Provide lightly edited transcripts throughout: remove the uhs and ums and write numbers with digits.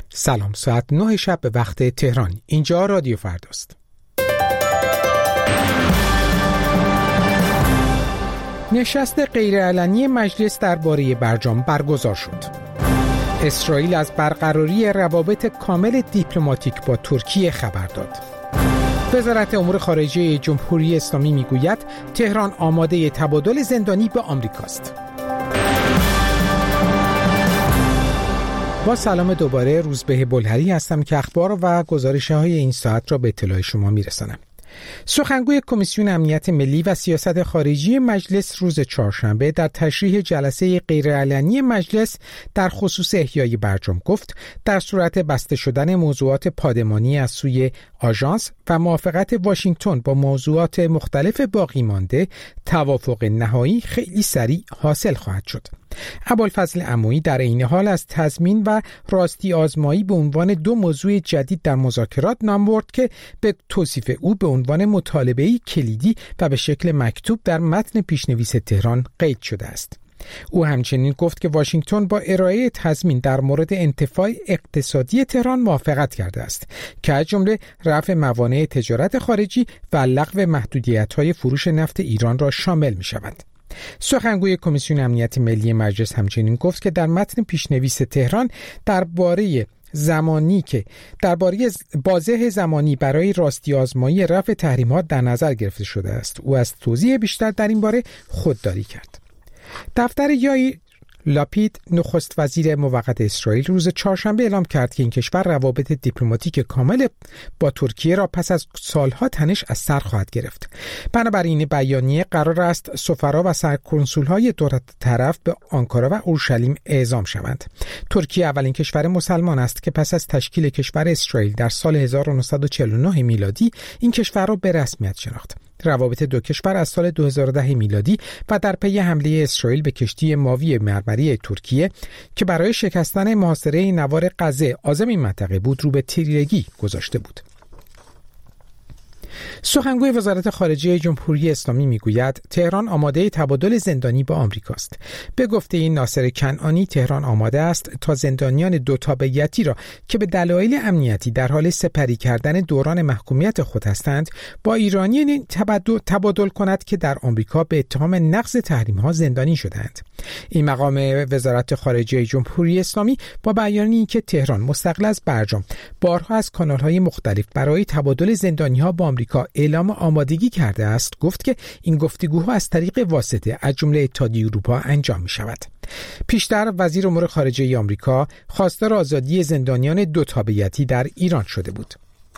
سلام، ساعت 9 شب به وقت تهران. اینجا رادیو فرداست. نشست غیرعلنی مجلس درباره برجام برگزار شد. اسرائیل از برقراری روابط کامل دیپلماتیک با ترکیه خبر داد. وزارت امور خارجه جمهوری اسلامی میگوید تهران آماده تبادل زندانی به آمریکاست. با سلام دوباره، روزبه بلهری هستم که اخبار و گزارش‌های این ساعت را به اطلاع شما میرسانم. سخنگوی کمیسیون امنیت ملی و سیاست خارجی مجلس روز چهارشنبه در تشریح جلسه غیرعلنی مجلس در خصوص احیای برجام گفت در صورت بسته شدن موضوعات پادمانی از سوی آژانس و موافقت واشنگتن با موضوعات مختلف باقی مانده، توافق نهایی خیلی سریع حاصل خواهد شد. ابوالفضل عمویی در این حال از تضمین و راستی آزمایی به عنوان دو موضوع جدید در مذاکرات نام برد که به توصیف او به عنوان مطالبه‌ای کلیدی و به شکل مکتوب در متن پیشنویس تهران قید شده است. او همچنین گفت که واشنگتن با ارائه تضمین در مورد انتفاع اقتصادی تهران موافقت کرده است که از جمله رفع موانع تجارت خارجی و لغو محدودیت‌های فروش نفت ایران را شامل می‌شود. سخنگوی کمیسیون امنیت ملی مجلس همچنین گفت که در متن پیشنویس تهران درباره بازه زمانی برای راستی آزمایی رفع تحریمات در نظر گرفته شده است. او از توضیح بیشتر در این باره خودداری کرد. دفتر یائیر لاپید، نخست وزیر موقت اسرائیل، روز چهارشنبه اعلام کرد که این کشور روابط دیپلماتیک کامل با ترکیه را پس از سالها تنش از سر خواهد گرفت. بنابراین بیانیه قرار است سفرا و سرکنسول‌های دو طرف به آنکارا و اورشلیم اعزام شوند. ترکیه اولین کشور مسلمان است که پس از تشکیل کشور اسرائیل در سال 1949 میلادی این کشور را به رسمیت شناخت. روابط دو کشور از سال 2010 میلادی و در پی حمله اسرائیل به کشتی ماوی مرمری ترکیه که برای شکستن محاصره نوار غزه عازم این منطقه بود رو به تیرگی گذاشته بود. سخنگوی وزارت خارجه جمهوری اسلامی میگوید تهران آماده تبادل زندانی با آمریکاست. به گفته ناصر کنعانی، تهران آماده است تا زندانیان دو تابعیتی را که به دلایل امنیتی در حال سپری کردن دوران محکومیت خود هستند با ایرانیان تبادل کند که در آمریکا به اتهام نقض تحریم‌ها زندانی شدند. این مقام وزارت خارجه جمهوری اسلامی با بیانیه‌ای که تهران مستقل از برجام بارها از کانال‌های مختلف برای تبادل زندانی‌ها با آمریکا اعلام آمادگی کرده است، گفت که این گفتگوها از طریق واسطه از جمله اتحادیه اروپا انجام می شود. پیشتر وزیر امور خارجه آمریکا خواستار آزادی زندانیان دو تابعیتی در ایران شده بود.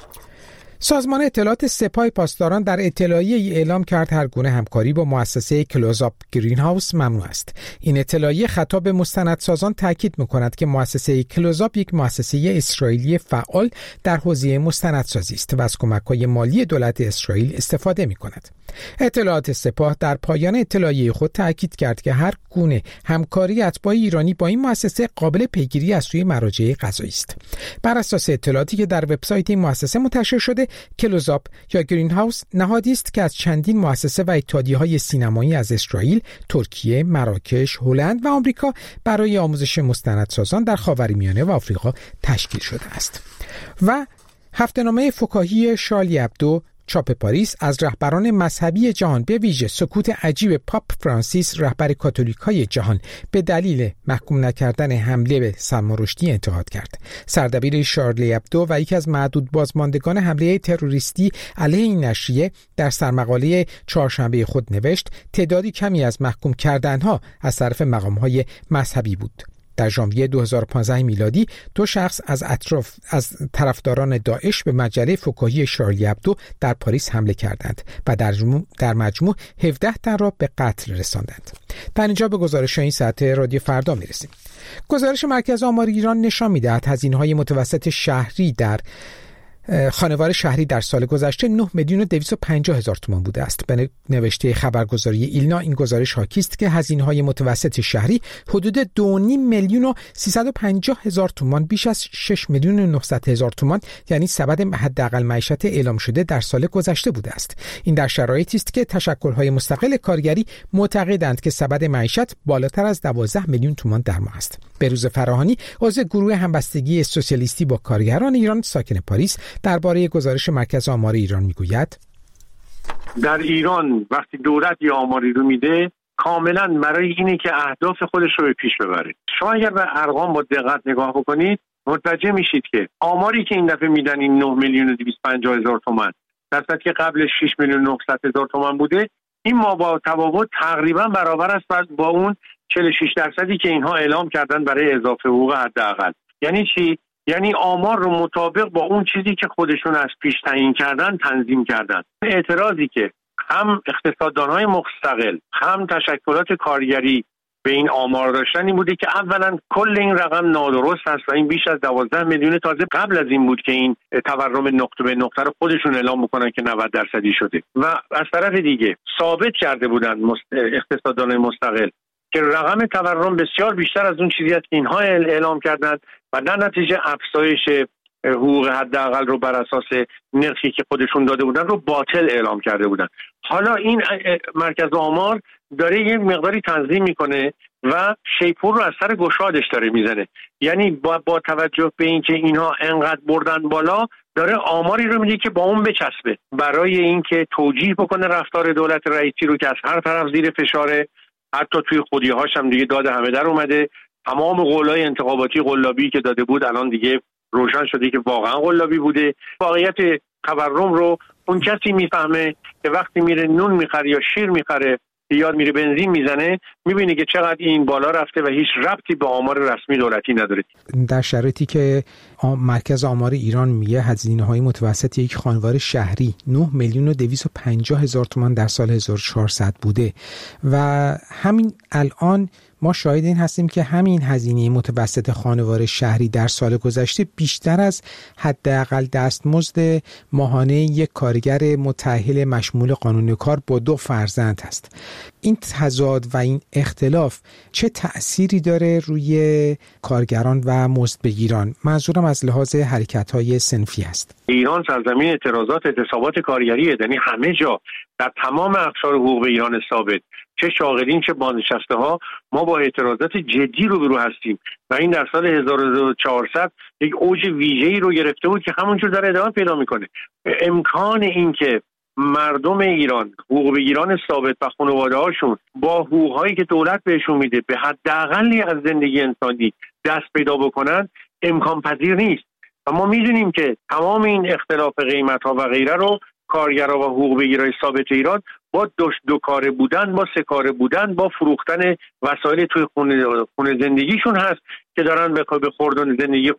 سازمان اطلاعات سپاه پاسداران در اطلاعیه‌ای اعلام کرد هر گونه همکاری با مؤسسه کلوزآپ گرین هاوس ممنوع است. این اطلاعیه خطاب به مستندسازان تاکید می‌کند که مؤسسه کلوزآپ یک مؤسسه اسرائیلی فعال در حوزه مستندسازی است و از کمک‌های مالی دولت اسرائیل استفاده می‌کند. اطلاعات سپاه در پایان اطلاعیه خود تاکید کرد که هر گونه همکاری اتباع ایرانی با این مؤسسه قابل پیگیری از سوی مراجع قضایی است. بر اساس اطلاعاتی که در وبسایت این مؤسسه منتشر شده، کلوزآپ یا گرین هاوس نهادی است که از چندین مؤسسه و اتحادیه‌های سینمایی از اسرائیل، ترکیه، مراکش، هلند و آمریکا برای آموزش مستندسازان در خاورمیانه و آفریقا تشکیل شده است. و هفته‌نامه فکاهی شارلی ابدو چاپ پاریس از رهبران مذهبی جهان به ویژه سکوت عجیب پاپ فرانسیس رهبر کاتولیک‌های جهان به دلیل محکوم نکردن حمله به سلمان رشدی انتقاد کرد. سردبیر شارلی ابدو و یکی از معدود بازماندگان حمله تروریستی علیه این نشریه در سرمقاله چهارشنبه خود نوشت تعدادی کمی از محکوم کردنها از طرف مقام‌های مذهبی بود. در ژانویه 2015 میلادی دو شخص از طرفداران داعش به مجله فکاهی شارلی ابدو در پاریس حمله کردند و در مجموع 17 تن را به قتل رساندند. در اینجا به گزارش این ساعت رادیو فردا میرسیم. گزارش مرکز آمار ایران نشان می‌دهد هزینه‌های متوسط شهری در خانوار شهری در سال گذشته 9,250,000 تومان بوده است. به نوشته خبرگزاری ایلنا این گزارش حاکی است که هزینه‌های متوسط شهری حدود 2,350,000 تومان بیش از 6,900,000 تومان یعنی سبد حداقل معیشت اعلام شده در سال گذشته بوده است. این در شرایطی است که تشکل‌های مستقل کارگری معتقدند که سبد معیشت بالاتر از 12 میلیون تومان در ماه است. بهروز فراهانی عضو گروه همبستگی سوسیالیستی با کارگران ایران ساکن پاریس درباره گزارش مرکز آمار ایران میگوید: در ایران وقتی دولت یه آماری رو میده کاملا برای اینه که اهداف خودش رو به پیش ببره. شما اگر به ارقام با دقت نگاه بکنید متوجه میشید که آماری که این دفعه میدن این 9,250,000 تومان در صورتی که قبل 6,900,000 تومان بوده، این ما با تفاوت تقریبا برابر است با اون 46% که اینها اعلام کردن برای اضافه حقوق حداقل. یعنی چی؟ یعنی آمار رو مطابق با اون چیزی که خودشون از پیش تعیین کردن تنظیم کردن. اعتراضی که هم اقتصاددان‌های مستقل هم تشکلات کارگری به این آمار داشتن این بوده که اولا کل این رقم نادرست است و این بیش از 12 میلیون تازه قبل از این بود که این تورم نقطه به نقطه رو خودشون اعلام میکنن که 90% شده و از طرف دیگه ثابت کرده بودن اقتصاددانان مستقل که رقم تورم بسیار بیشتر از اون چیزی است که اینها اعلام کردند و در نتیجه افزایش حقوق حداقل رو بر اساس نرخی که خودشون داده بودن رو باطل اعلام کرده بودن. حالا این مرکز آمار داره یه مقداری تنظیم میکنه و شیپور رو از سر گشادش داره میزنه. یعنی با توجه به اینکه اینها انقدر بردن بالا داره آماری رو میده که با اون بچسبه برای اینکه توجیه بکنه رفتار دولت رئیسی رو که از هر طرف زیر فشاره. حتی توی خودی‌هاش هم دیگه داد همه در اومده. تمام قولای انتخاباتی قلابی که داده بود الان دیگه روشن شده که واقعا قلابی بوده. واقعیت تورم رو اون کسی میفهمه که وقتی میره نون میخره یا شیر میخره یا میره بنزین میزنه میبینه که چقدر این بالا رفته و هیچ ربطی به آمار رسمی دولتی نداره. در شرایطی که مرکز آمار ایران میگه هزینه‌های متوسط یک خانوار شهری 9,250,000 تومان در سال 1400 بوده و همین الان ما شاهد این هستیم که همین هزینه متوسط خانوار شهری در سال گذشته بیشتر از حداقل دستمزد ماهانه یک کارگر متأهل مشمول قانون کار با 2 فرزند است. این تضاد و این اختلاف چه تأثیری داره روی کارگران و مزدبگیران؟ منظورم از لحاظ حرکت‌های صنفی است. ایران سرزمین اعتراضات اعتصابات کارگریه، یعنی همه جا در تمام اقشار حقوق ایران ثابت، چه شاغلین چه بازنشسته ها، ما با اعتراضات جدی روبرو هستیم و این در سال 1400 یک اوج ویژه‌ای رو گرفته بود که همونجور داره ادامه پیدا میکنه. امکان این که مردم ایران، حقوق بگیران ثابت و خانواده هاشون با حقوق‌هایی که دولت بهشون میده به حداقلی از زندگی انسانی دست پیدا بکنن امکان پذیر نیست و ما میدونیم که تمام این اختلاف قیمت‌ها و غیره رو کارگرها و حقوق بگیرای ثابت ایران با دو کاره بودن، با 3 کاره بودن، با فروختن وسایل توی خونه زندگیشون هست که دارن به خوردن زندگی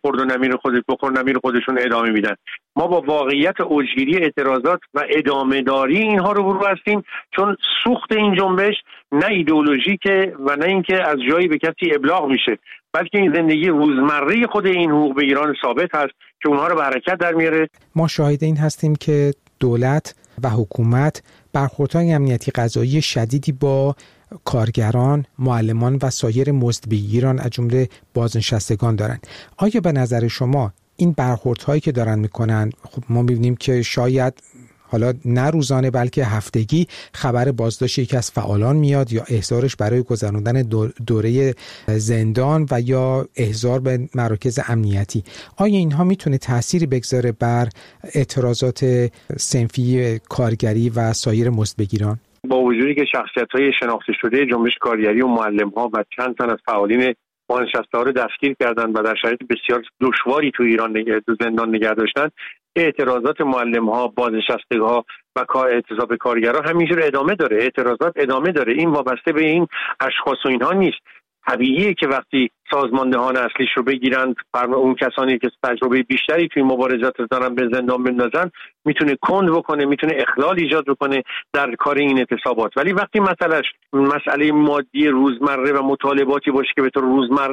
نمیر خودشون ادامه میدن. ما با واقعیت اوجگیری اعتراضات و ادامه داری اینها رو برو هستیم، چون سوخت این جنبش نه ایدئولوژیکه و نه اینکه از جایی به کسی ابلاغ میشه، بلکه این زندگی روزمره خود این حقوق بگیران ثابت هست که اونها رو به حرکت در میاره. ما شاهد این هستیم که دولت و حکومت برخوردهای امنیتی قضایی شدیدی با کارگران، معلمان و سایر مزدبگیران از جمله بازنشستگان دارند. آیا به نظر شما این برخوردهایی که دارن میکنن، خب ما میبینیم که شاید حالا نه روزانه بلکه هفتگی خبر بازداشت یکی از فعالان میاد یا احضارش برای گذراندن دوره زندان و یا احضار به مراکز امنیتی، آیا اینها میتونه تأثیری بگذاره بر اعتراضات صنفی کارگری و سایر مزدبگیران؟ با وجودی که شخصیت‌های شناخته شده جنبش کارگری و معلم‌ها و چند تن از فعالین بازنشسته‌ها رو دستگیر کردن و در شرایط بسیار دشواری تو ایران تو زندان نگه داشتن، اعتراضات معلم‌ها، بازنشستگان و اعتصاب کارگرها همینجور ادامه داره. اعتراضات ادامه داره. این وابسته به این اشخاص و اینها نیست. طبیعیه که وقتی سازماندهان اصلیش رو بگیرن، اون کسانی که تجربه بیشتری توی مبارزات دارن به زندان بندازن، میتونه کند بکنه، میتونه اخلال ایجاد بکنه در کار این اعتصابات. ولی وقتی مسئله مادی روزمره و مطالباتی باشه که به طور روزمره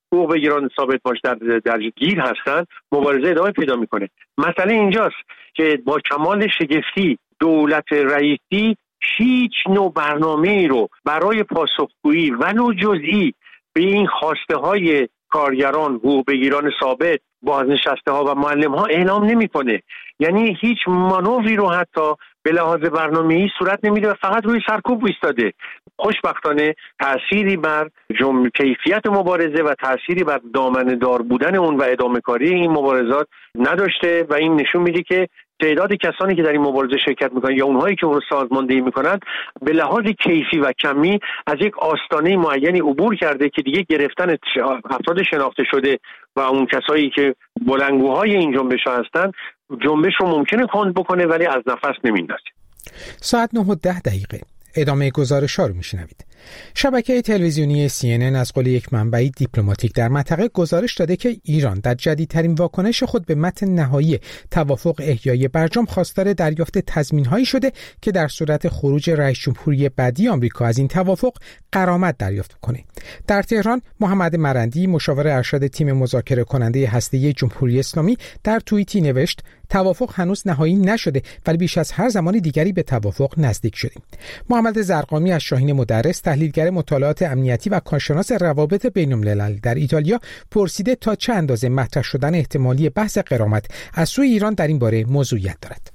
حقوق بگیران ثابت باش در گیر هستن، مبارزه ادامه پیدا میکنه. مسئله اینجاست که با کمال شگفتی دولت رئیسی هیچ نوع برنامه‌ای رو برای پاسخگویی ولو جزئی به این خواسته های کارگران، حقوق بگیران ثابت، بازنشسته ها و معلم ها اعلام نمیکنه. یعنی هیچ مانوری رو حتی به لحاظ برنامه‌ای صورت نمیده و فقط روی سرکوب ایستاده. خوشبختانه تأثیری بر کیفیت مبارزه و تأثیری بر دامنه دار بودن اون و ادامه کاری این مبارزات نداشته و این نشون میده که تعداد کسانی که در این مبارزه شرکت میکنن یا اونهایی که اون رو سازماندهی میکنن به لحاظ کیفی و کمی از یک آستانه معینی عبور کرده که دیگه گرفتن افراد شناخته شده و اون کسایی که بلندگوهای این جنبش ها هستن جنبش رو ممکنه کند بکنه ولی از نفس نمیندازه. ساعت 9:10 ادامه گزارش‌ها رو میشنوید. شبکه تلویزیونی CNN از قول یک منبع دیپلماتیک در منطقه گزارش داده که ایران در جدیدترین واکنش خود به متن نهایی توافق احیای برجام خواستار دریافت تضمین‌هایی شده که در صورت خروج رئیس جمهوری بعدی آمریکا از این توافق غرامت دریافت کنه. در تهران محمد مرندی مشاور ارشد تیم مذاکره کننده هسته‌ای جمهوری اسلامی در توییتی نوشت توافق هنوز نهایی نشده ولی بیش از هر زمان دیگری به توافق نزدیک شدیم. محمد زرقامی از شاهین مدرس تحلیلگر مطالعات امنیتی و کارشناس روابط بین‌المللی در ایتالیا پرسیده تا چه اندازه مطرح شدن احتمالی بحث غرامت از سوی ایران در این باره موضوعیت دارد.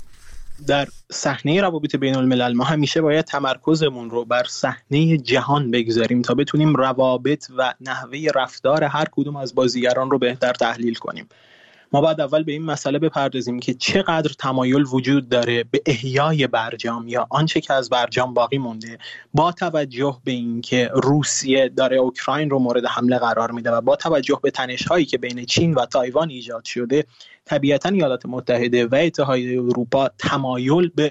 در صحنه روابط بین الملل ما همیشه باید تمرکزمون رو بر صحنه جهان بگذاریم تا بتونیم روابط و نحوه رفتار هر کدوم از بازیگران رو بهتر تحلیل کنیم. ما باید اول به این مسئله بپردازیم که چقدر تمایل وجود داره به احیای برجام یا آنچه که از برجام باقی مونده، با توجه به اینکه روسیه داره اوکراین رو مورد حمله قرار میده و با توجه به تنش‌هایی که بین چین و تایوان ایجاد شده، طبیعتاً ایالات متحده و اتحادیه اروپا تمایل به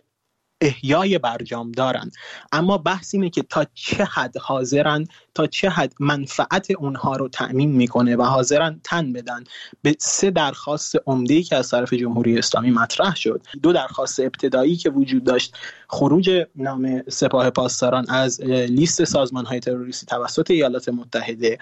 احیای برجام دارن. اما بحث اینه که تا چه حد حاضرن، تا چه حد منفعت اونها رو تأمین میکنه و حاضرن تن بدن به 3 درخواست عمده‌ای که از طرف جمهوری اسلامی مطرح شد. 2 درخواست ابتدایی که وجود داشت، خروج نام سپاه پاسداران از لیست سازمان‌های تروریستی توسط ایالات متحده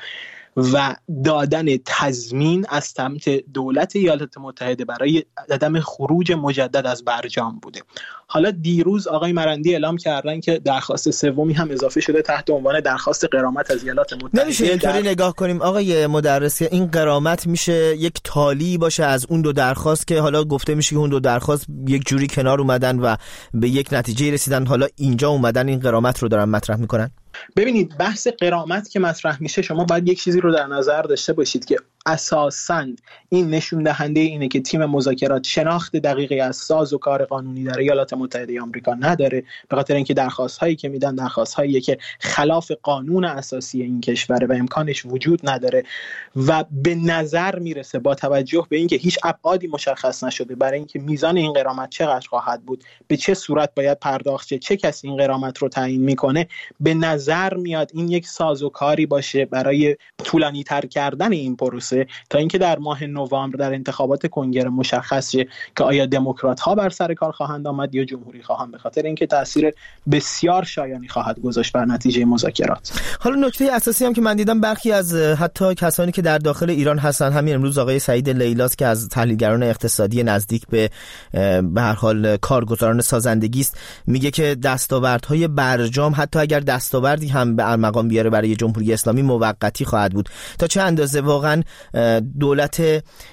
و دادن تضمین از سمت دولت ایالات متحده برای عدم خروج مجدد از برجام بوده. حالا دیروز آقای مرندی اعلام کردن که درخواست سومی هم اضافه شده تحت عنوان درخواست غرامت از ایالات متحده. نمیشه اینطوری نگاه کنیم آقای مدرس که این غرامت میشه یک تالی باشه از اون 2 درخواست که حالا گفته میشه که اون 2 درخواست یک جوری کنار اومدن و به یک نتیجه رسیدن، حالا اینجا اومدن این غرامت رو دارن مطرح میکنن؟ ببینید، بحث غرامت که مطرح میشه شما باید یک چیزی رو در نظر داشته باشید که اساساً این نشون دهنده اینه که تیم مذاکرات شناخت دقیقی از ساز و کار قانونی در ایالات متحده آمریکا نداره، به خاطر اینکه درخواست هایی که میدن درخواست هایی که خلاف قانون اساسی این کشوره و امکانش وجود نداره و به نظر میرسه با توجه به اینکه هیچ ابعادی مشخص نشده برای اینکه میزان این غرامت چقدر خواهد بود، به چه صورت باید پرداخت شه، چه کسی این غرامت رو تعیین میکنه، به نظر میاد این یک سازوکاری باشه برای طولانی تر کردن این پروسه تا اینکه در ماه نوامبر در انتخابات کنگره مشخص شه که آیا دموکرات ها بر سر کار خواهند آمد یا جمهوری خواهان، به خاطر اینکه تاثیر بسیار شایانی خواهد گذاشت بر نتیجه مذاکرات. حالا نکته اساسی هم که من دیدم برخی از حتی کسانی که در داخل ایران هستن، همین امروز آقای سعید لیلاس که از تحلیلگران اقتصادی نزدیک به هر حال کارگزاران سازندگی است، میگه که دستاوردهای برجام حتی اگر دستاوردی هم به ارمغان بیاره برای جمهوری اسلامی موقتی خواهد بود. تا چه اندازه واقعا دولت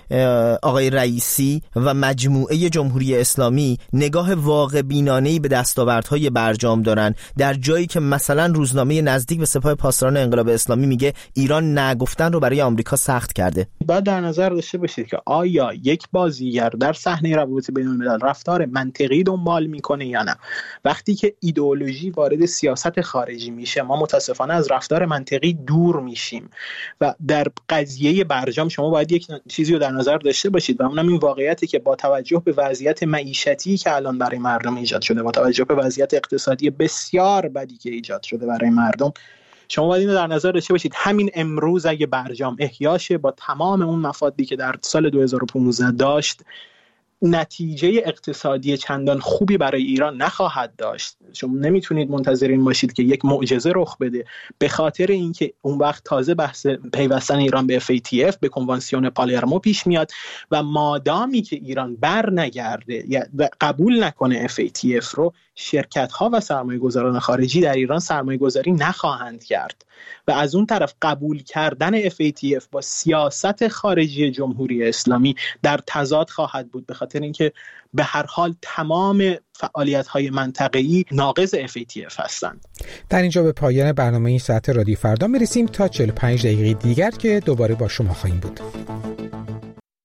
آقای رئیسی و مجموعه جمهوری اسلامی نگاه واقع بینانه‌ای به دستاوردهای برجام دارن، در جایی که مثلا روزنامه نزدیک به سپاه پاسداران انقلاب اسلامی میگه ایران نگفتن رو برای آمریکا سخت کرده. باید در نظر داشته باشید که آیا یک بازیگر در صحنه روابط بین‌الملل رفتار منطقی دنبال میکنه یا نه. وقتی که ایدئولوژی وارد سیاست خارجی میشه، ما متاسفانه از رفتار منطقی دور میشیم و در قضیه برجام شما باید یک چیزی رو در نظر داشته باشید و اونم این واقعیتی که با توجه به وضعیت معیشتی که الان برای مردم ایجاد شده، با توجه به وضعیت اقتصادی بسیار بدی که ایجاد شده برای مردم، شما باید اینو در نظر داشته باشید. همین امروز اگه برجام احیا شه با تمام اون مفادی که در سال 2015 داشت، نتیجه اقتصادی چندان خوبی برای ایران نخواهد داشت. شما نمیتونید منتظرین باشید که یک معجزه رخ بده، به خاطر اینکه اون وقت تازه بحث پیوستن ایران به FATF، به کنوانسیون پالرمو پیش میاد و مادامی که ایران بر نگرده یا قبول نکنه FATF رو، شرکت ها و سرمایه‌گذاران خارجی در ایران سرمایه‌گذاری نخواهند کرد و از اون طرف قبول کردن FATF با سیاست خارجی جمهوری اسلامی در تضاد خواهد بود، به خاطر اینکه به هر حال تمام فعالیت‌های منطقه‌ای ناقض FATF هستند. در اینجا به پایان برنامه این ساعت رادیو فردا میرسیم تا 45 دقیقه دیگر که دوباره با شما خواهیم بود.